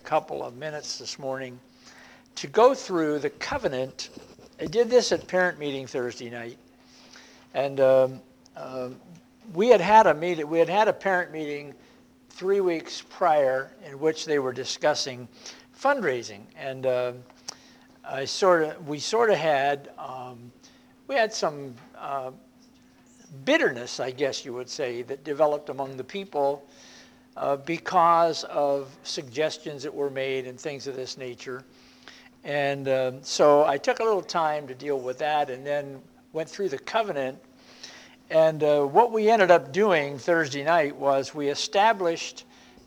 couple of minutes this morning to go through the covenant. I did this at parent meeting Thursday night, and we had had a meeting. We had had a parent meeting 3 weeks prior in which they were discussing fundraising, and we had some bitterness, I guess you would say, that developed among the people because of suggestions that were made and things of this nature. And so I took a little time to deal with that and then went through the covenant. And what we ended up doing Thursday night was we established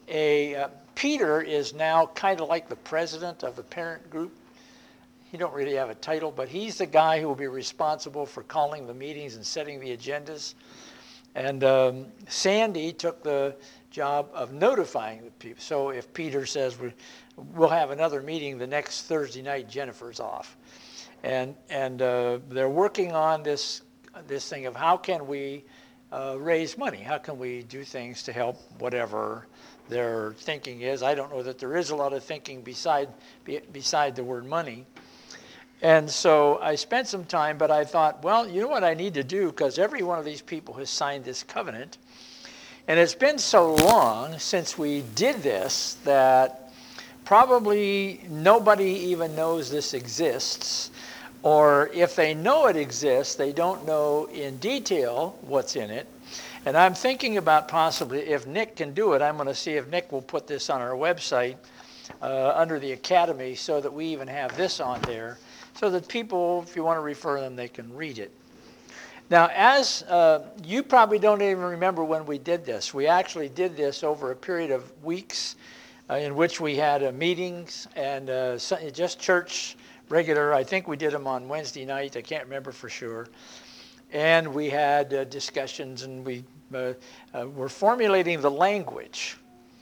Peter is now kind of like the president of the parent group. He don't really have a title, but he's the guy who will be responsible for calling the meetings and setting the agendas. And Sandy took the job of notifying the people. So if Peter says we'll have another meeting the next Thursday night, Jennifer's off. And they're working on this thing of how can we raise money? How can we do things to help whatever their thinking is? I don't know that there is a lot of thinking beside the word money. And so I spent some time, but I thought, well, you know what I need to do, because every one of these people has signed this covenant. And it's been so long since we did this that probably nobody even knows this exists. Or if they know it exists, they don't know in detail what's in it. And I'm thinking about possibly, if Nick can do it, I'm going to see if Nick will put this on our website under the Academy so that we even have this on there, so that people, if you want to refer them, they can read it. Now, as you probably don't even remember when we did this. We actually did this over a period of weeks in which we had meetings and just church regular. I think we did them on Wednesday night. I can't remember for sure. And we had discussions, and we were formulating the language.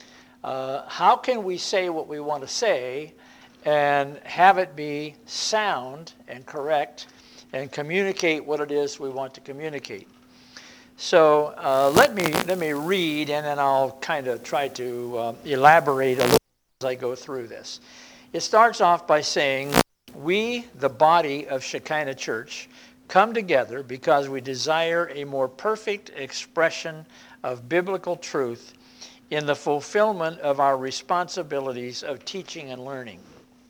How can we say what we want to say and have it be sound and correct and communicate what it is we want to communicate? So let me read, and then I'll kind of try to elaborate a little as I go through this. It starts off by saying, we, the body of Shekinah Church, come together because we desire a more perfect expression of biblical truth in the fulfillment of our responsibilities of teaching and learning.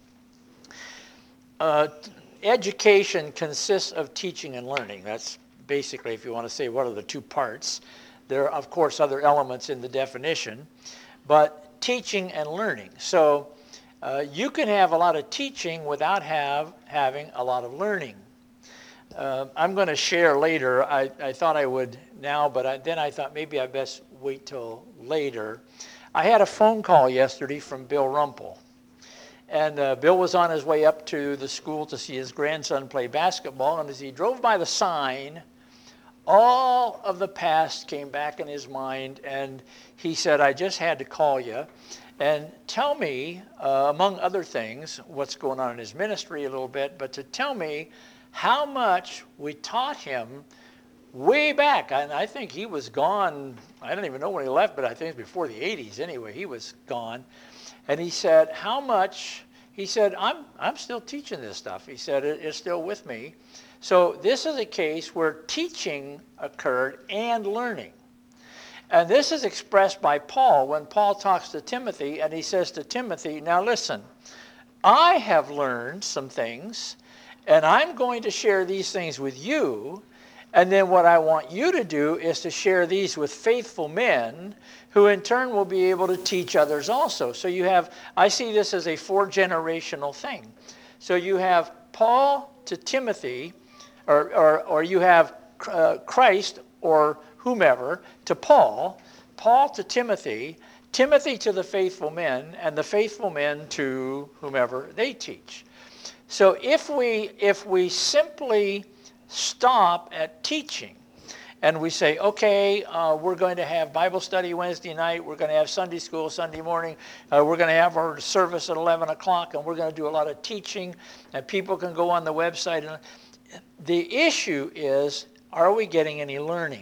Education consists of teaching and learning. That's basically, if you want to say what are the two parts. There are, of course, other elements in the definition, but teaching and learning. So you can have a lot of teaching without having a lot of learning. I'm going to share later. I thought I would now, but then I thought maybe I best wait till later. I had a phone call yesterday from Bill Rumpel. And Bill was on his way up to the school to see his grandson play basketball. And as he drove by the sign, all of the past came back in his mind. And he said, I just had to call you and tell me, among other things, what's going on in his ministry a little bit, but to tell me how much we taught him way back. And I think he was gone. I don't even know when he left, but I think it was before the 80s anyway. He was gone. And he said, how much? He said, I'm still teaching this stuff. He said, it's still with me. So this is a case where teaching occurred and learning. And this is expressed by Paul when Paul talks to Timothy, and he says to Timothy, now listen, I have learned some things, and I'm going to share these things with you. And then what I want you to do is to share these with faithful men who in turn will be able to teach others also. So you have, I see this as a 4-generational thing. So you have Paul to Timothy, or you have Christ or whomever to Paul, Paul to Timothy, Timothy to the faithful men, and the faithful men to whomever they teach. So if we simply stop at teaching and we say, okay, we're going to have Bible study Wednesday night, we're going to have Sunday school Sunday morning, we're going to have our service at 11 o'clock, and we're going to do a lot of teaching, and people can go on the website. And the issue is, are we getting any learning?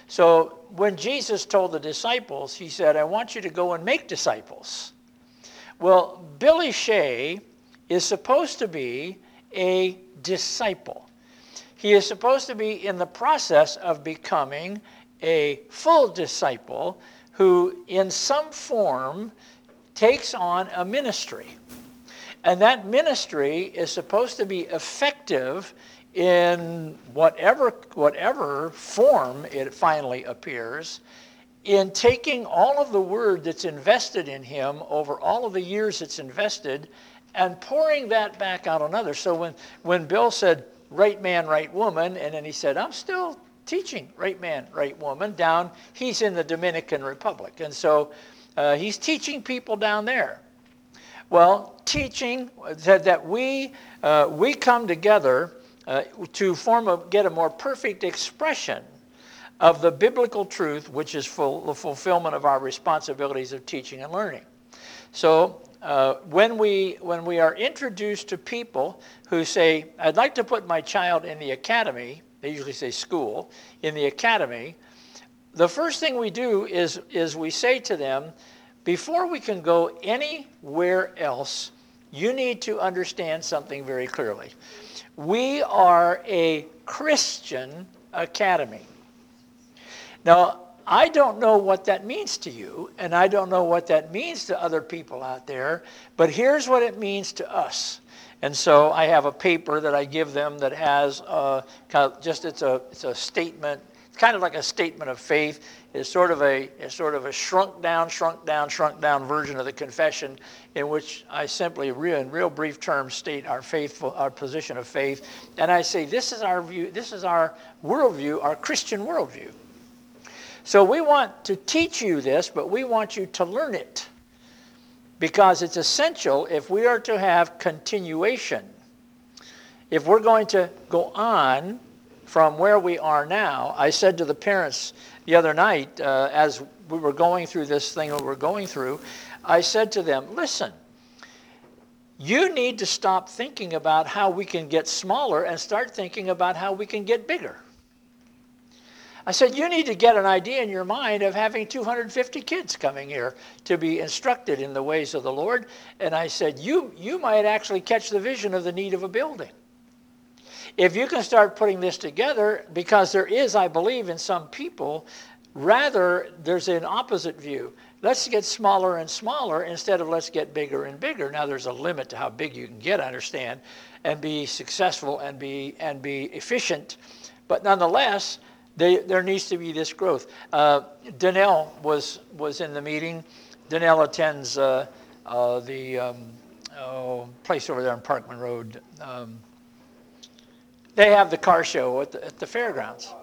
So when Jesus told the disciples, he said, I want you to go and make disciples. Well, Billy Shea is supposed to be a disciple. He is supposed to be in the process of becoming a full disciple who in some form takes on a ministry. And that ministry is supposed to be effective in whatever form it finally appears, in taking all of the word that's invested in him over all of the years it's invested and pouring that back out on others. So when Bill said, right man, right woman, and then he said, I'm still teaching right man, right woman, he's in the Dominican Republic. And so he's teaching people down there. Well, teaching that we come together to get a more perfect expression of the biblical truth, which is the fulfillment of our responsibilities of teaching and learning. So when we are introduced to people who say, I'd like to put my child in the academy, they usually say school, in the academy, the first thing we do is we say to them, before we can go anywhere else, you need to understand something very clearly. We are a Christian academy. Now, I don't know what that means to you, and I don't know what that means to other people out there, but here's what it means to us. And so I have a paper that I give them that has it's a statement. It's kind of like a statement of faith. It's sort of a shrunk down version of the confession, in which I simply, in real brief terms, state our position of faith. And I say, this is our view, this is our worldview, our Christian worldview. So we want to teach you this, but we want you to learn it, because it's essential if we are to have continuation. If we're going to go on from where we are now, I said to the parents the other night, as we were going through this thing that we're going through, I said to them, listen, you need to stop thinking about how we can get smaller and start thinking about how we can get bigger. I said, you need to get an idea in your mind of having 250 kids coming here to be instructed in the ways of the Lord. And I said, you might actually catch the vision of the need of a building. If you can start putting this together, because there is, I believe, in some people, rather there's an opposite view. Let's get smaller and smaller instead of let's get bigger and bigger. Now there's a limit to how big you can get, I understand, and be successful and be efficient. But nonetheless, there needs to be this growth. Danelle was in the meeting. Danelle attends the place over there on Parkman Road. They have the car show at the fairgrounds.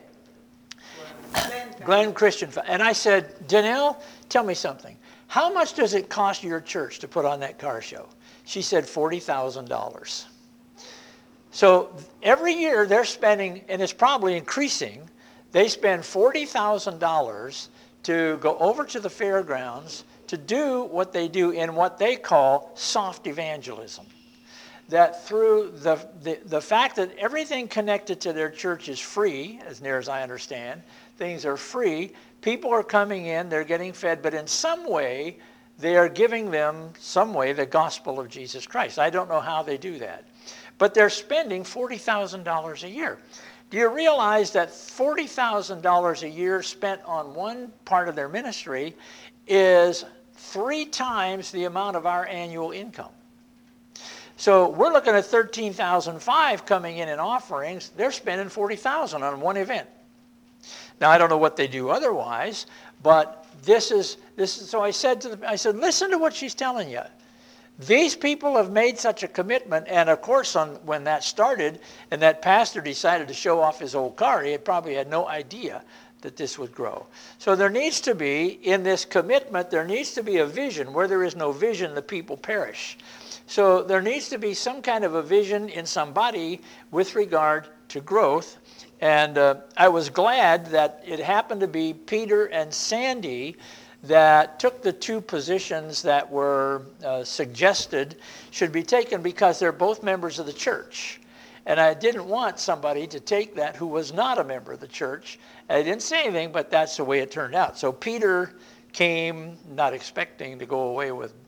Glenn Christian. And I said, Danelle, tell me something. How much does it cost your church to put on that car show? She said $40,000. So every year they're spending, and it's probably increasing, they spend $40,000 to go over to the fairgrounds to do what they do in what they call soft evangelism. That through the fact that everything connected to their church is free, as near as I understand, things are free, people are coming in, they're getting fed, but in some way they are giving them, the gospel of Jesus Christ. I don't know how they do that. But they're spending $40,000 a year. Do you realize that $40,000 a year spent on one part of their ministry is 3 times the amount of our annual income? So we're looking at $13,500 coming in offerings. They're spending $40,000 on one event. Now I don't know what they do otherwise, but this is. So I said listen to what she's telling you. These people have made such a commitment, and of course when that started and that pastor decided to show off his old car, he probably had no idea that this would grow. So there needs to be, in this commitment, there needs to be a vision. Where there is no vision, the people perish. So there needs to be some kind of a vision in somebody with regard to growth. And I was glad that it happened to be Peter and Sandy that took the 2 positions that were suggested should be taken, because they're both members of the church. And I didn't want somebody to take that who was not a member of the church. I didn't say anything, but that's the way it turned out. So Peter came not expecting to go away with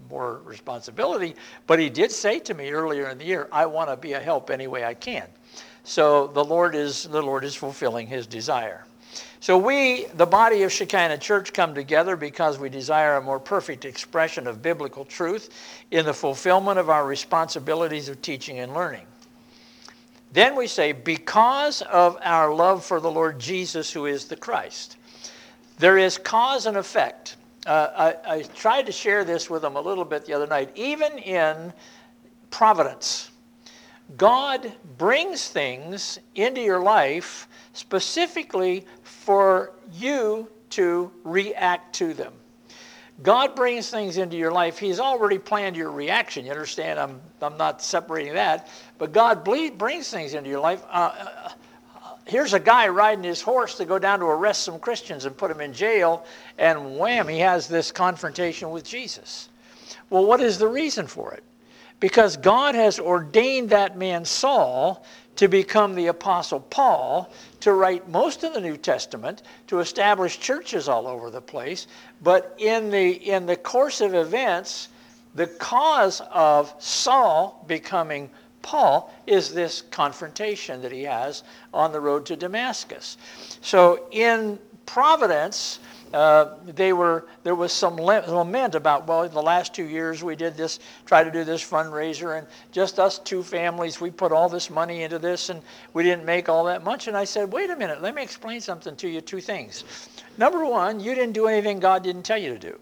more responsibility. But he did say to me earlier in the year, I want to be a help any way I can. So the Lord is fulfilling his desire. So we, the body of Shekinah Church, come together because we desire a more perfect expression of biblical truth in the fulfillment of our responsibilities of teaching and learning. Then we say, because of our love for the Lord Jesus, who is the Christ. There is cause and effect. I tried to share this with them a little bit the other night. Even in providence, God brings things into your life specifically for you to react to them. God brings things into your life. He's already planned your reaction. You understand? I'm not separating that. But God brings things into your life. Here's a guy riding his horse to go down to arrest some Christians and put them in jail. And wham, he has this confrontation with Jesus. Well, what is the reason for it? Because God has ordained that man Saul to become the Apostle Paul, to write most of the New Testament, to establish churches all over the place. But in the course of events, the cause of Saul becoming Paul is this confrontation that he has on the road to Damascus. So in providence, there was some lament about, well, in the last 2 years we did this, try to do this fundraiser, and just us two families, we put all this money into this, and we didn't make all that much. And I said, wait a minute, let me explain something to you, two things. Number one, you didn't do anything God didn't tell you to do.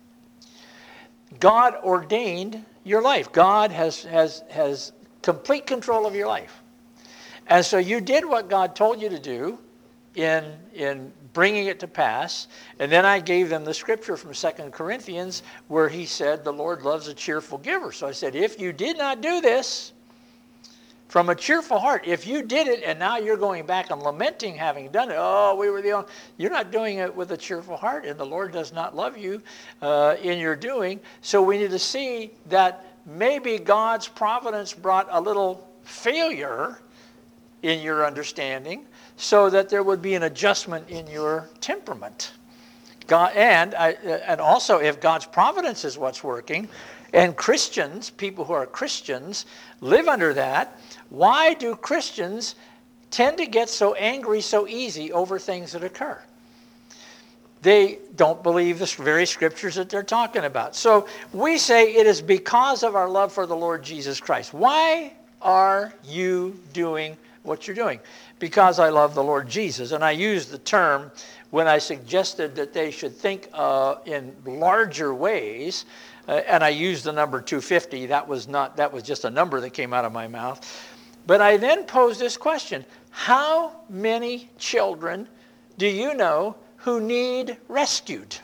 God ordained your life. God has complete control of your life. And so you did what God told you to do in bringing it to pass. And then I gave them the scripture from 2 Corinthians where he said the Lord loves a cheerful giver. So I said, if you did not do this from a cheerful heart, if you did it and now you're going back and lamenting having done it, oh, we were the only, you're not doing it with a cheerful heart, and the Lord does not love you in your doing. So we need to see that maybe God's providence brought a little failure in your understanding so that there would be an adjustment in your temperament. God, and also if God's providence is what's working, and Christians, people who are Christians, live under that, why do Christians tend to get so angry so easy over things that occur? They don't believe the very scriptures that they're talking about. So we say it is because of our love for the Lord Jesus Christ. Why are you doing what you're doing? Because I love the Lord Jesus. And I used the term when I suggested that they should think in larger ways, and I used the number 250. That was just a number that came out of my mouth. But I then posed this question: how many children do you know who need rescued?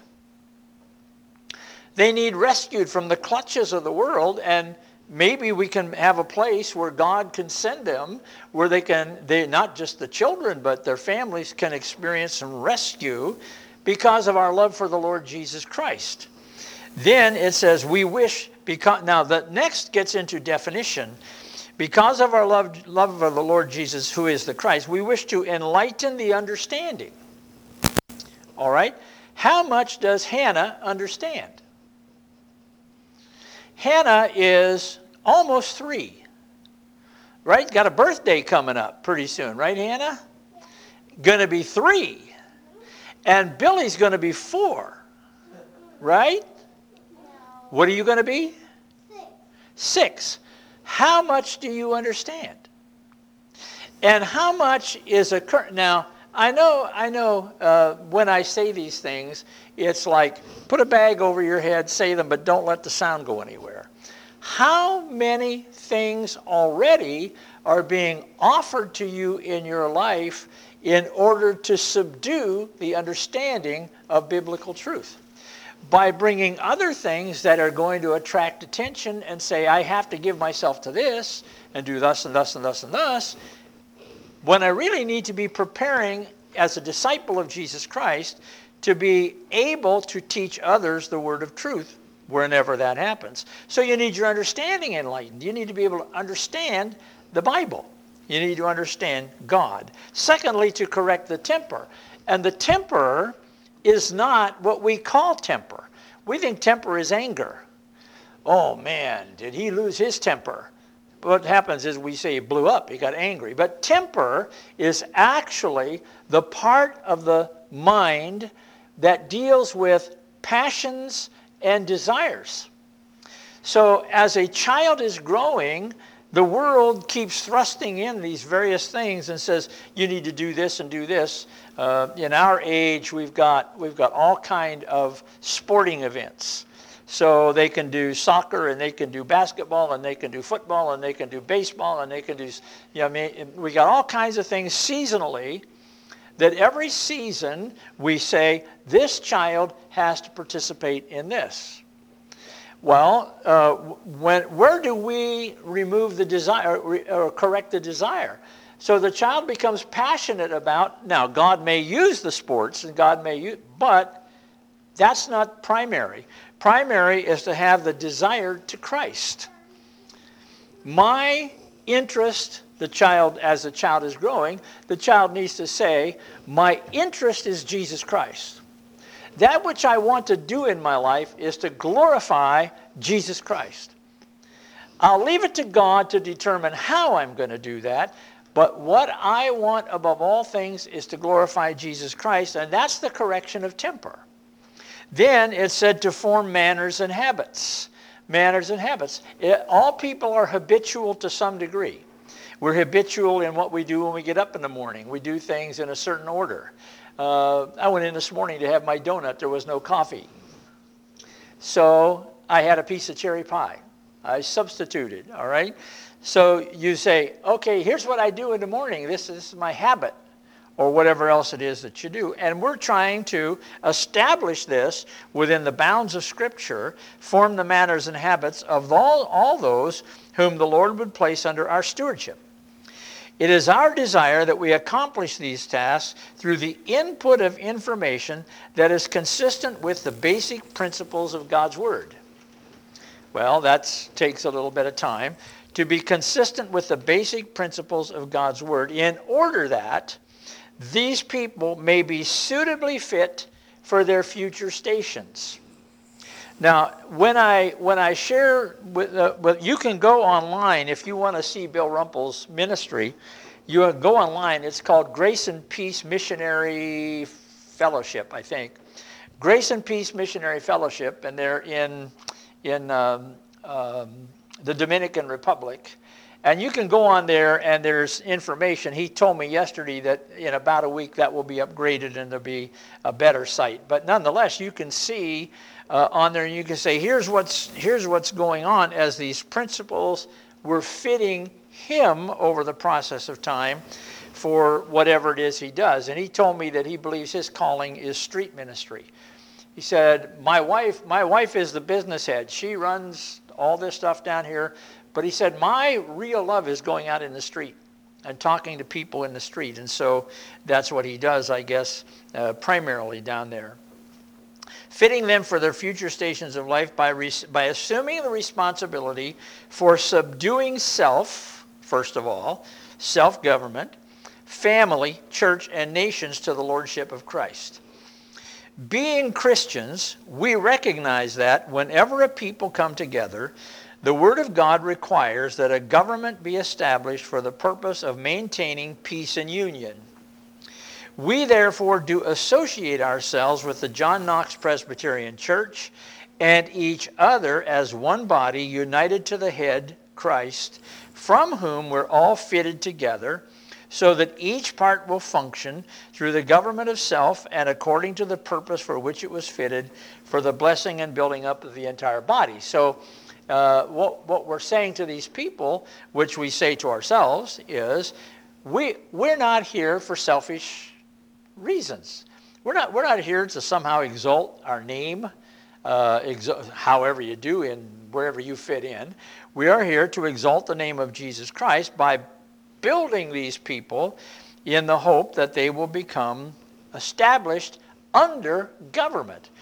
They need rescued from the clutches of the world, and maybe we can have a place where God can send them, where they not just the children, but their families can experience some rescue because of our love for the Lord Jesus Christ. Then it says, we wish, now the next gets into definition. Because of our love of the Lord Jesus, who is the Christ, we wish to enlighten the understanding. All right? How much does Hannah understand? Hannah is almost 3, right? Got a birthday coming up pretty soon, right, Hannah? Going to be 3. And Billy's going to be 4, right? What are you going to be? 6. How much do you understand? And how much is a current? Now, I know when I say these things, it's like put a bag over your head, say them, but don't let the sound go anywhere. How many things already are being offered to you in your life in order to subdue the understanding of biblical truth? By bringing other things that are going to attract attention and say, I have to give myself to this and do thus and thus and thus and thus, when I really need to be preparing as a disciple of Jesus Christ to be able to teach others the word of truth whenever that happens. So you need your understanding enlightened. You need to be able to understand the Bible. You need to understand God. Secondly, to correct the temper. And the temper is not what we call temper. We think temper is anger. oh man, did he lose his temper? What happens is we say he blew up, he got angry. But temper is actually the part of the mind that deals with passions and desires. So as a child is growing, the world keeps thrusting in these various things and says, you need to do this and do this. In our age, we've got all kind of sporting events. So they can do soccer, and they can do basketball, and they can do football, and they can do baseball, and they can do, we got all kinds of things seasonally that every season we say, this child has to participate in this. Well, where do we remove the desire or correct the desire? So the child becomes passionate about, now God may use the sports, and God may use, but that's not primary. Primary is to have the desire to Christ. My interest, as the child is growing, the child needs to say, my interest is Jesus Christ. That which I want to do in my life is to glorify Jesus Christ. I'll leave it to God to determine how I'm going to do that, but what I want above all things is to glorify Jesus Christ, and that's the correction of temper. Then it said to form manners and habits. Manners and habits. All people are habitual to some degree. We're habitual in what we do when we get up in the morning. We do things in a certain order. I went in this morning to have my donut. There was no coffee. So I had a piece of cherry pie. I substituted, all right? So you say, okay, here's what I do in the morning. This is my habit, or whatever else it is that you do. And we're trying to establish this within the bounds of Scripture, form the manners and habits of all those whom the Lord would place under our stewardship. It is our desire that we accomplish these tasks through the input of information that is consistent with the basic principles of God's Word. Well, that takes a little bit of time. To be consistent with the basic principles of God's Word in order that these people may be suitably fit for their future stations. Now, when I share with you can go online if you want to see Bill Rumpel's ministry. You go online. It's called Grace and Peace Missionary Fellowship, I think. Grace and Peace Missionary Fellowship, and they're in the Dominican Republic. And you can go on there, and there's information. He told me yesterday that in about a week that will be upgraded and there'll be a better site. But nonetheless, you can see on there, and you can say, here's what's going on as these principles were fitting him over the process of time for whatever it is he does. And he told me that he believes his calling is street ministry. He said, my wife is the business head. She runs all this stuff down here. But he said, my real love is going out in the street and talking to people in the street. And so that's what he does, I guess, primarily down there. Fitting them for their future stations of life by assuming the responsibility for subduing self, first of all, self-government, family, church, and nations to the lordship of Christ. Being Christians, we recognize that whenever a people come together, the Word of God requires that a government be established for the purpose of maintaining peace and union. We therefore do associate ourselves with the John Knox Presbyterian Church and each other as one body united to the head, Christ, from whom we're all fitted together, so that each part will function through the government of self and according to the purpose for which it was fitted, for the blessing and building up of the entire body. So what we're saying to these people, which we say to ourselves, is we're not here for selfish reasons. We're not here to somehow exalt our name, however you do in wherever you fit in. We are here to exalt the name of Jesus Christ by building these people in the hope that they will become established under government.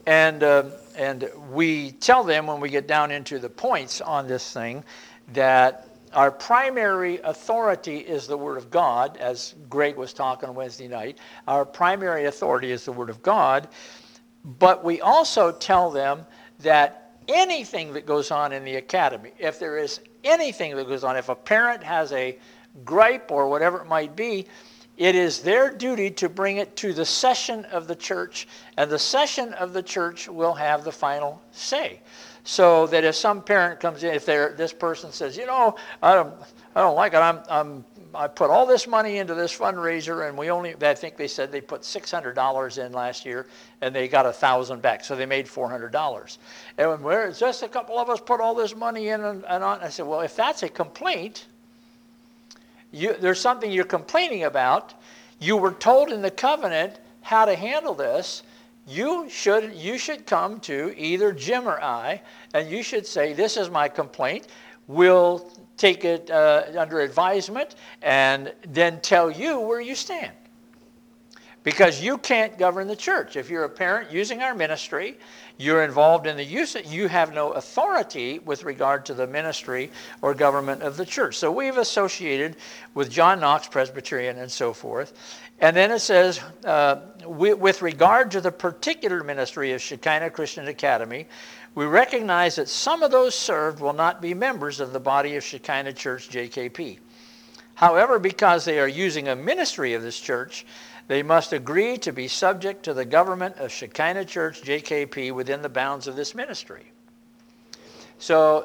And we tell them when we get down into the points on this thing that our primary authority is the Word of God, as Greg was talking Wednesday night. Our primary authority is the Word of God, but we also tell them that anything that goes on in the academy, if there is anything that goes on, if a parent has a gripe or whatever it might be, it is their duty to bring it to the session of the church, and the session of the church will have the final say. So that if some parent comes in, if this person says, you know, I don't like it, I put all this money into this fundraiser, and I think they said they put $600 in last year, and they got $1,000 back, so they made $400. And when just a couple of us put all this money in and on, I said, well, if that's a complaint, there's something you're complaining about. You were told in the covenant how to handle this. You should come to either Jim or I, and you should say, this is my complaint. We'll take it under advisement and then tell you where you stand. Because you can't govern the church. If you're a parent using our ministry, you're involved in the use, you have no authority with regard to the ministry or government of the church. So we've associated with John Knox Presbyterian and so forth. And then it says, with regard to the particular ministry of Shekinah Christian Academy, we recognize that some of those served will not be members of the body of Shekinah Church JKP. However, because they are using a ministry of this church, they must agree to be subject to the government of Shekinah Church JKP within the bounds of this ministry. So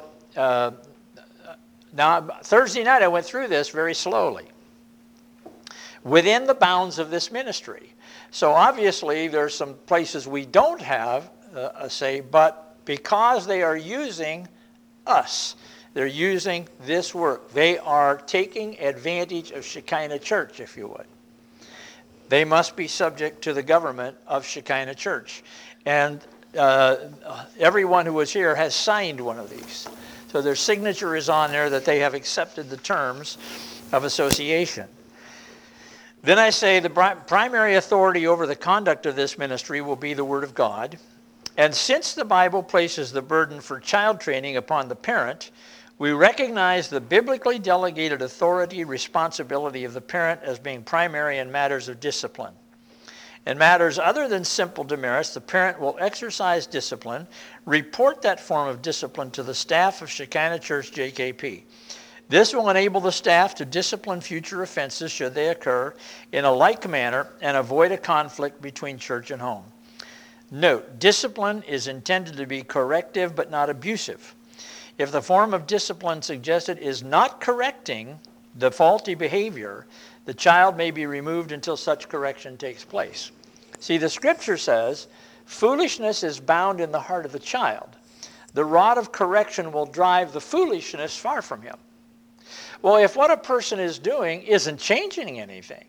now Thursday night I went through this very slowly. Within the bounds of this ministry. So obviously there's some places we don't have a say, but because they are using us, they're using this work. They are taking advantage of Shekinah Church, if you would. They must be subject to the government of Shekinah Church. And everyone who was here has signed one of these. So their signature is on there that they have accepted the terms of association. Then I say the primary authority over the conduct of this ministry will be the Word of God. And since the Bible places the burden for child training upon the parent, we recognize the biblically delegated authority, responsibility of the parent as being primary in matters of discipline. In matters other than simple demerits, the parent will exercise discipline, report that form of discipline to the staff of Shekinah Church JKP. This will enable the staff to discipline future offenses should they occur in a like manner and avoid a conflict between church and home. Note, discipline is intended to be corrective but not abusive. If the form of discipline suggested is not correcting the faulty behavior, the child may be removed until such correction takes place. See, the scripture says, foolishness is bound in the heart of the child. The rod of correction will drive the foolishness far from him. Well, if what a person is doing isn't changing anything,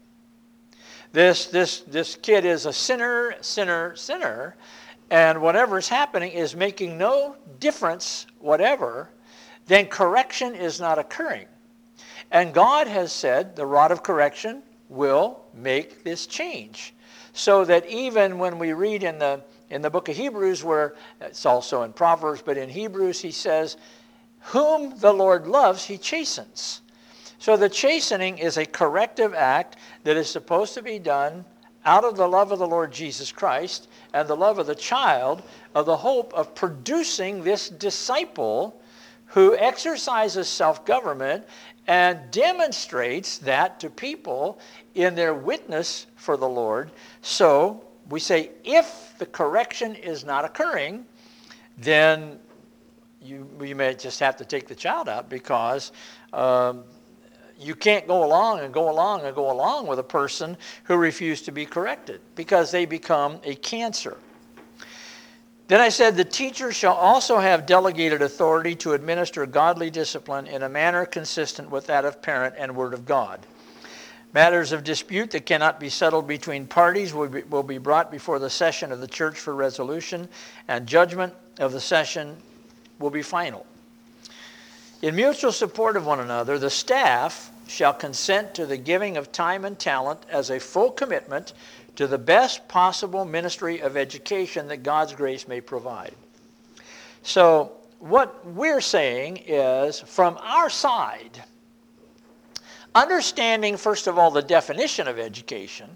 this kid is a sinner, and whatever's happening is making no difference whatever, then correction is not occurring. And God has said the rod of correction will make this change. So that even when we read in the book of Hebrews, where it's also in Proverbs, but in Hebrews he says, whom the Lord loves, he chastens. So the chastening is a corrective act that is supposed to be done out of the love of the Lord Jesus Christ and the love of the child, of the hope of producing this disciple who exercises self-government and demonstrates that to people in their witness for the Lord. So we say if the correction is not occurring, then you may just have to take the child out, because you can't go along with a person who refused to be corrected, because they become a cancer. Then I said the teacher shall also have delegated authority to administer godly discipline in a manner consistent with that of parent and Word of God. Matters of dispute that cannot be settled between parties will be brought before the session of the church for resolution, and judgment of the session will be final. In mutual support of one another, the staff shall consent to the giving of time and talent as a full commitment to the best possible ministry of education that God's grace may provide. So what we're saying is, from our side, understanding, first of all, the definition of education,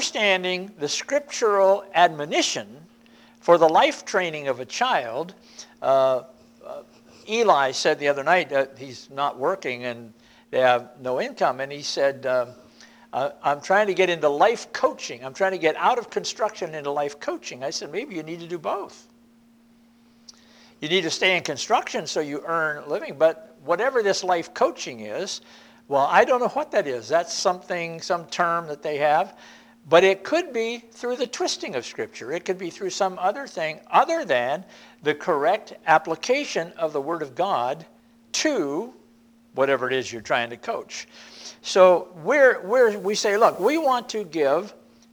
understanding the scriptural admonition for the life training of a child, Eli said the other night that he's not working and they have no income. And he said, I'm trying to get into life coaching. I'm trying to get out of construction into life coaching. I said, maybe you need to do both. You need to stay in construction so you earn a living. But whatever this life coaching is, well, I don't know what that is. That's something, some term that they have. But it could be through the twisting of Scripture. It could be through some other thing other than the correct application of the Word of God to whatever it is you're trying to coach. So we say, look, we want to give,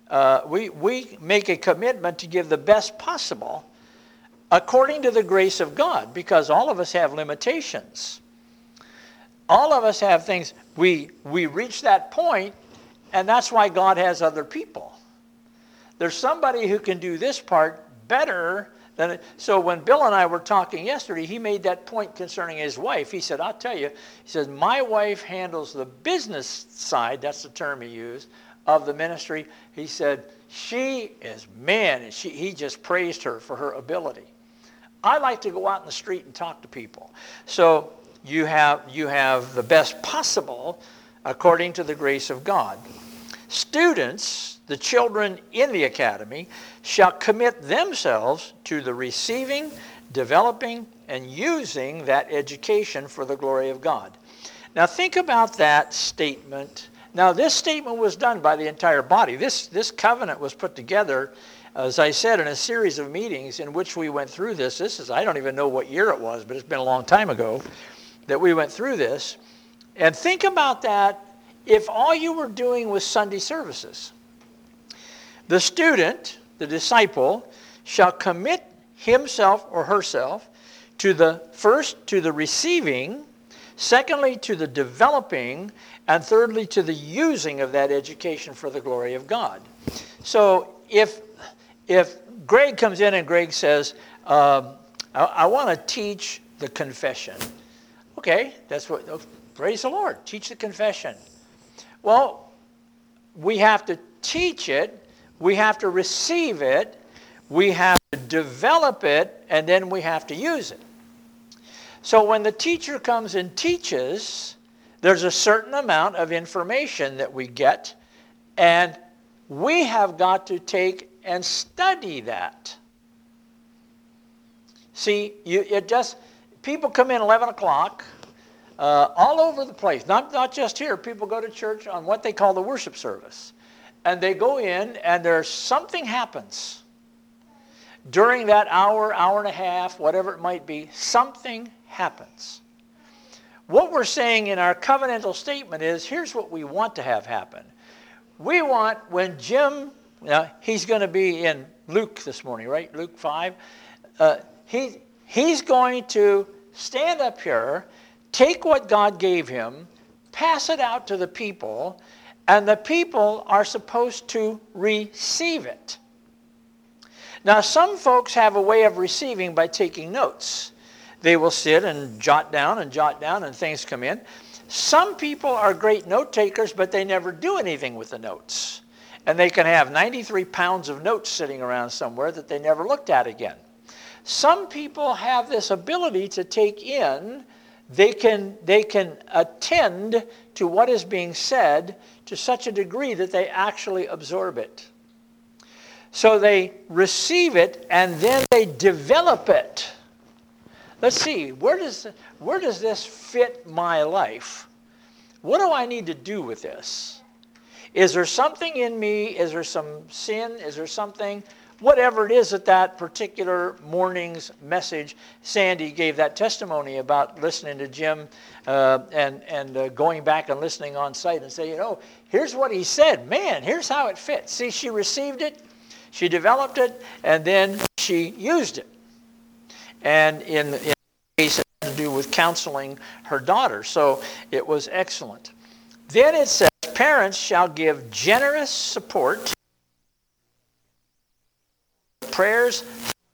we make a commitment to give the best possible according to the grace of God, because all of us have limitations. All of us have things. We reach that point, and that's why God has other people. There's somebody who can do this part better than it. So when Bill and I were talking yesterday, he made that point concerning his wife. He said, I'll tell you, he says, my wife handles the business side, that's the term he used, of the ministry. He said, she is, man, and he just praised her for her ability. I like to go out in the street and talk to people. So you have the best possible according to the grace of God. Students, the children in the academy, shall commit themselves to the receiving, developing, and using that education for the glory of God. Now think about that statement. Now this statement was done by the entire body. This covenant was put together, as I said, in a series of meetings in which we went through this. This is, I don't even know what year it was, but it's been a long time ago that we went through this. And think about that if all you were doing was Sunday services. The student, the disciple, shall commit himself or herself to the receiving, secondly to the developing, and thirdly to the using of that education for the glory of God. So if Greg comes in and Greg says, I want to teach the confession. Okay, that's what, praise the Lord, teach the confession. Well, we have to teach it, we have to receive it, we have to develop it, and then we have to use it. So when the teacher comes and teaches, there's a certain amount of information that we get, and we have got to take and study that. See, people come in 11 o'clock, all over the place, not just here. People go to church on what they call the worship service. And they go in and there's something happens. During that hour, hour and a half, whatever it might be, something happens. What we're saying in our covenantal statement is, here's what we want to have happen. We want, when Jim, he's going to be in Luke this morning, right? Luke 5. He's going to stand up here, take what God gave him, pass it out to the people, and the people are supposed to receive it. Now, some folks have a way of receiving by taking notes. They will sit and jot down, and things come in. Some people are great note takers, but they never do anything with the notes. And they can have 93 pounds of notes sitting around somewhere that they never looked at again. Some people have this ability to take in. They can attend to what is being said to such a degree that they actually absorb it. So they receive it and then they develop it. Let's see, where does this fit my life? What do I need to do with this? Is there something in me? Is there some sin? Is there something? Whatever it is at that particular morning's message, Sandy gave that testimony about listening to Jim and going back and listening on site and saying, here's what he said. Man, here's how it fits. See, she received it, she developed it, and then she used it. And in the case, it had to do with counseling her daughter. So it was excellent. Then it says, parents shall give generous support, prayers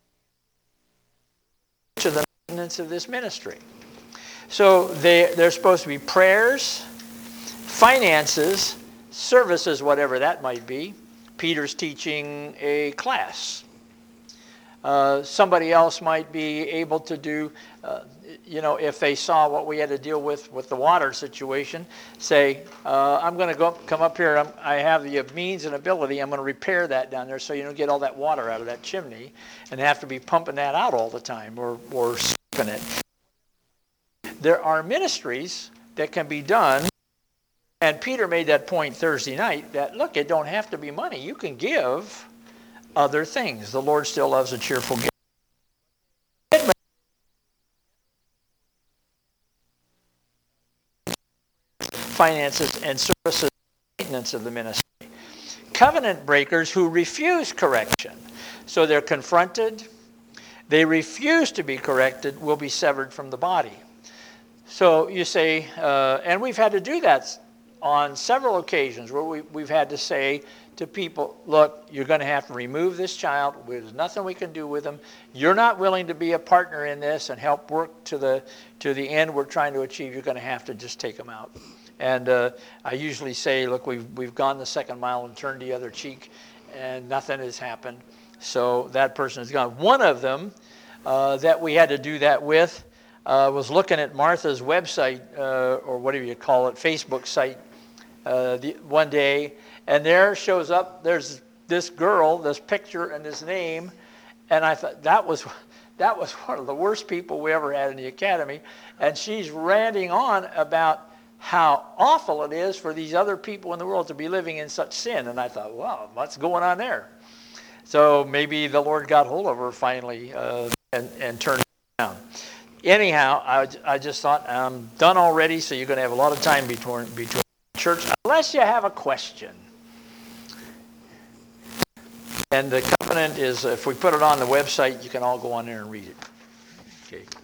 to the maintenance of this ministry. So they're supposed to be prayers, finances, services, whatever that might be. Peter's teaching a class. Somebody else might be able to do, if they saw what we had to deal with the water situation, say, I'm going to come up here. I have the means and ability. I'm going to repair that down there so you don't get all that water out of that chimney and have to be pumping that out all the time or skipping it. There are ministries that can be done. And Peter made that point Thursday night that, look, it don't have to be money. You can give other things. The Lord still loves a cheerful gift. Finances and services, maintenance of the ministry. Covenant breakers who refuse correction. So they're confronted, they refuse to be corrected, will be severed from the body. So you say, and we've had to do that on several occasions where we've had to say to people, look, you're going to have to remove this child. There's nothing we can do with him. You're not willing to be a partner in this and help work to the end we're trying to achieve. You're going to have to just take them out. And I usually say, look, we've gone the second mile and turned the other cheek, and nothing has happened. So that person is gone. One of them that we had to do that with was looking at Martha's website, or whatever you call it, Facebook site, one day, and there shows up, there's this girl, this picture, and this name, and I thought that was one of the worst people we ever had in the academy, and she's ranting on about how awful it is for these other people in the world to be living in such sin. And I thought, wow, what's going on there? So maybe the Lord got hold of her finally and turned it around. Anyhow, I just thought, I'm done already, so you're going to have a lot of time between church, unless you have a question. And the covenant is, if we put it on the website, you can all go on there and read it. Okay.